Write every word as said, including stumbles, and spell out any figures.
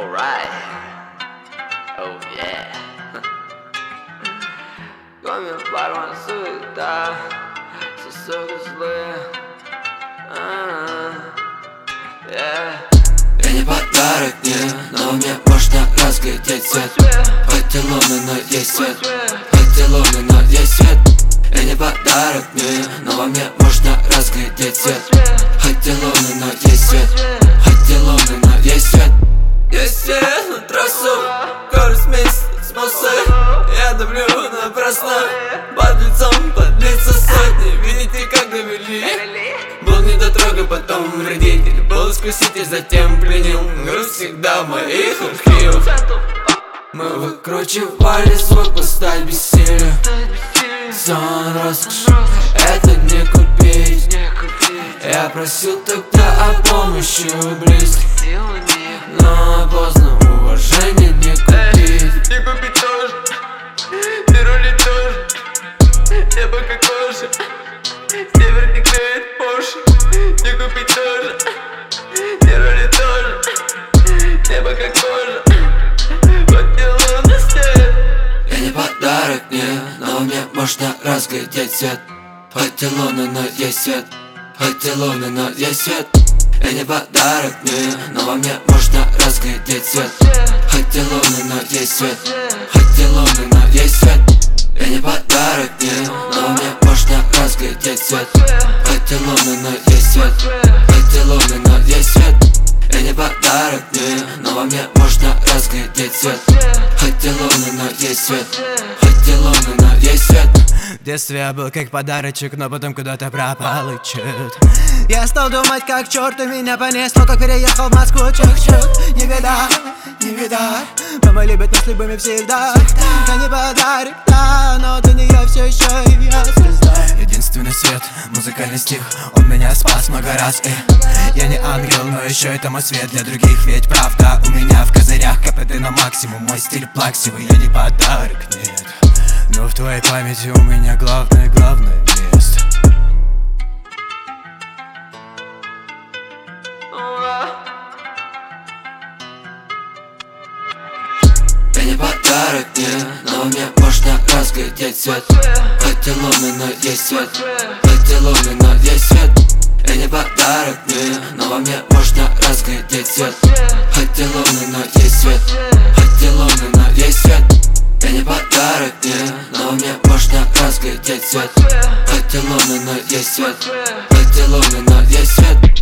Alright. Oh yeah. Кроме бармен суета, сосуды злые. Я не подарок, не, но мне можно разглядеть свет. Хоть и лунный, но есть свет. Хоть и лунный, но есть свет. Я не подарок, не, но во мне можно разглядеть свет. Хоть и лунный, но есть свет. Хоть и лунный, но есть свет. Есть свет на трассу, скорость месяц смылся. Я давлю напрасно, под лицом подлится сотни. Видите, как довели? Был недотрога, потом родитель. Был искуситель, затем пленил. Грусть всегда в моих архивах. Мы выкручивали звук, поставь бессилие. Сон роскошь, это не купить. Я просил тогда о помощи у близких, но поздно, уважение не купить. Не купить тоже, не рулить тоже. Небо как кожа, север не клеит Порше. Не купить тоже, не рулить тоже. Небо как кожа, вот не лунный свет. Я не подарок, не, но мне можно разглядеть свет. Хоть и лунный, но есть свет. Хоть и лунный, но есть свет. Я не подарок, не, но во мне можно разглядеть свет. Хоть и лунный, но есть свет. Хоть и лунный, но есть свет. Я не подарок, не, но во мне можно разглядеть свет. Хоть и лунный, но есть свет. Хоть и лунный, но есть свет. Я не подарок, не, но во мне можно разглядеть свет. Хоть и лунный, но есть свет. Хоть и лунный, но есть свет. В детстве я был как подарочек, но потом куда-то пропал и чет. Я стал думать как черт, и меня понесло, как переехал в Москву. Чух-чух, не видать, не видать. Мама любит нас любыми всегда. Я не подарок, да, но для нее все еще и я звезда. Единственный свет, музыкальный стих, он меня спас много раз. И я не ангел, но еще это мой свет для других. Ведь правда у меня в козырях, КПД на максимум. Мой стиль плаксивый, я не подарок, нет. Но в твоей памяти у меня главное, главное место. Я не подарок, не, но мне можно разглядеть свет. Хоть и лунный, но есть свет. Хоть и лунный, но есть свет. Я не подарок, не, но во мне можно разглядеть свет. Хоть и лунный, но есть свет. Хоть и лунный, но есть свет. Я не подарок, не, но мне можно разглядеть свет. Хоть и лунный, но есть свет. Хоть и лунный, но есть свет.